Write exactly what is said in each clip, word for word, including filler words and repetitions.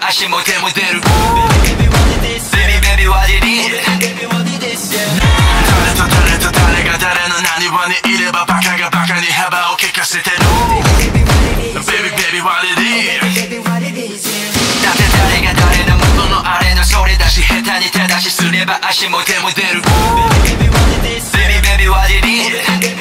足も手も出る Baby baby what it is 誰と誰と誰が誰の何話にいればバカがバカに幅を利かせてる Baby baby what it is だって誰が誰の元のあれのそれだし下手に手出しすれば足も手も出る Baby baby what it is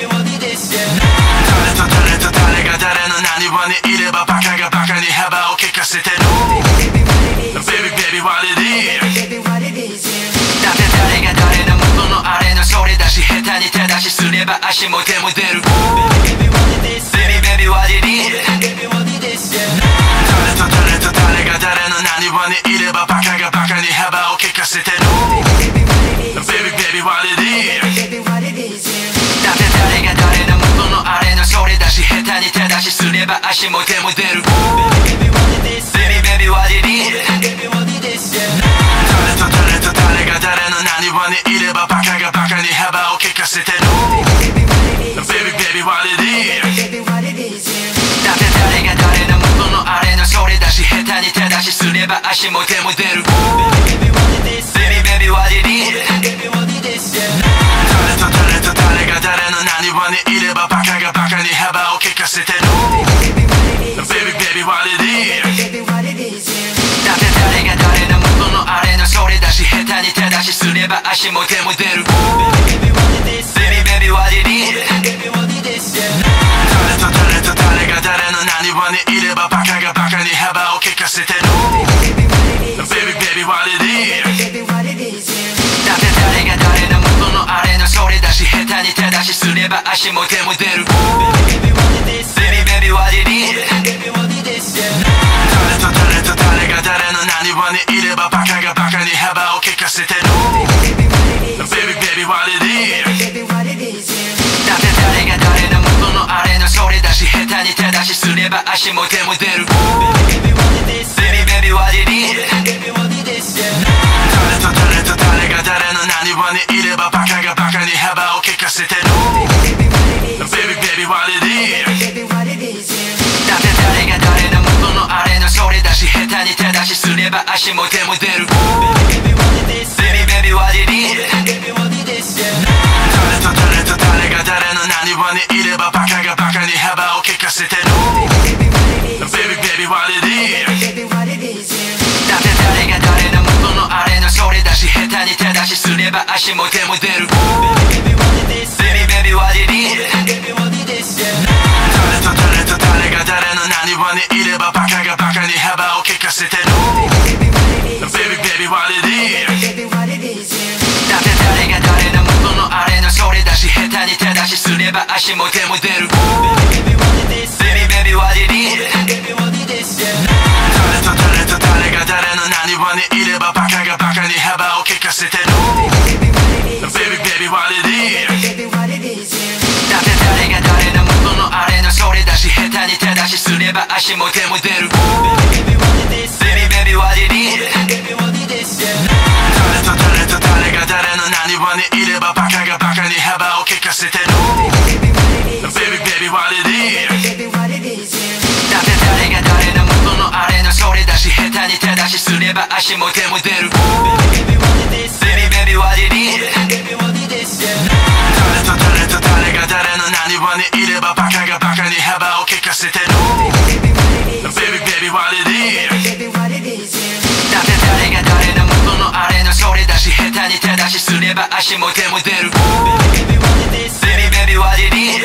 誰と誰と誰が誰の何話にいればバカがバカに幅を利かせてる Baby baby what it is だって誰が誰の元のあれのそれだし下手に手出しすれば足も手も出る Baby baby what it is 誰と誰と誰が誰の何話にいればバカがバカに幅を利かせてる Baby baby what it is だって誰が誰の元のあれのそれだし下手に手出しすれば足も手も出る Baby baby what it is 誰と誰と誰が誰の何話にいればバカがバカに幅を利かせてる Baby baby what it is だって誰が誰の元のあれのそれだし下手に手出しすれば足も手も出る Baby baby what it is 誰と誰と誰が誰の何話にいればバカがバカに幅を利かせてる Baby baby what it is だって誰が誰の元のあれのそれだし下手に手出しすれば足も手も出る Baby baby what it is 誰と誰と誰が誰の何話にいればバカがバカに幅を利かせてる Baby baby what it is だって誰が誰の元のあれのそれだし下手に手出しすれば足も手も出る Baby baby what it is 誰と誰と誰が誰の何話にいればバカがバカに幅を利かせてる Baby baby what it is だって誰が誰の元のあれのそれだし下手に手出しすれば足も手も出る Baby baby what it is 誰と誰と誰が誰の何話にいればバカがバカに幅を利かせてる Baby baby what it is だって誰が誰の元のあれのそれだし下手に手出しすれば足も手も出る Baby baby what it is 誰と誰と誰が誰の何話にいればバカがバカに幅を利かせてる Baby baby what it is だって誰が誰の元のあれのそれだし下手に手出しすれば足も手も出る Baby baby what it is 誰と誰と誰が誰の何話にいればバカがバカに幅を利かせてる Baby baby what it is だって誰が誰の元のあれのそれだし下手に手出しすれば足も手も出る Baby baby what it is 誰と誰と誰が誰の何話にいればバカがバカに幅を利かせてる Baby baby what it is だって誰が誰の元のあれのそれだし下手に手出しすれば足も手も出る Baby baby what it is 誰と誰と誰が誰の何話にいればバカがバカに幅を利かせてる Baby baby what it is だって誰が誰の元のあれのそれだし下手に手出しすれば足も手も出る Baby baby what it is 誰と誰と誰が誰の何話にいればバカがバカに幅を利かせてる Baby baby what it is だって誰が誰の元のあれのそれだし下手に手出しすれば足も手も出る Baby baby what it is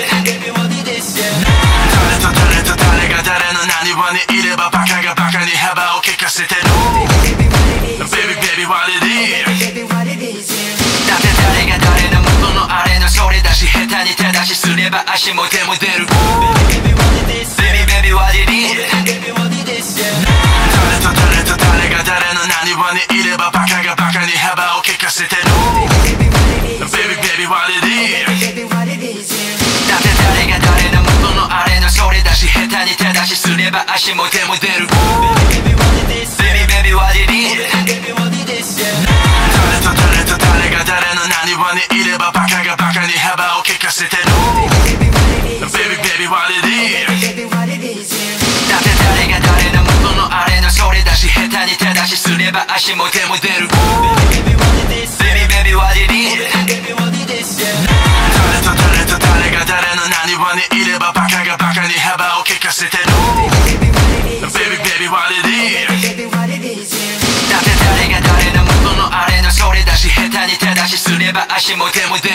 誰と誰と誰が誰の何話にいればバカがバカに幅を利かせてる Baby baby what it is だって誰が誰の元のあれのそれだし下手に手出しすれば足も手も出る Baby baby what it is 誰と誰と誰が誰の何話にいればバカがバカに幅を利かせてる Baby baby what it is だって誰が誰の元のあれのそれだし下手に手出しすれば足も手も出る Baby baby what it is 誰と誰と誰が誰の何話にいればバカがバカに幅を利かせてる Baby baby what it is だって誰が誰の元のあれのそれだし下手に足も手も出る Baby baby what it is 誰と誰と誰が誰の何話にいればバカがバカに幅を利かせてる Baby baby what it is だって誰が誰の元のあれのそれだし下手に手出しすれば足も手も出る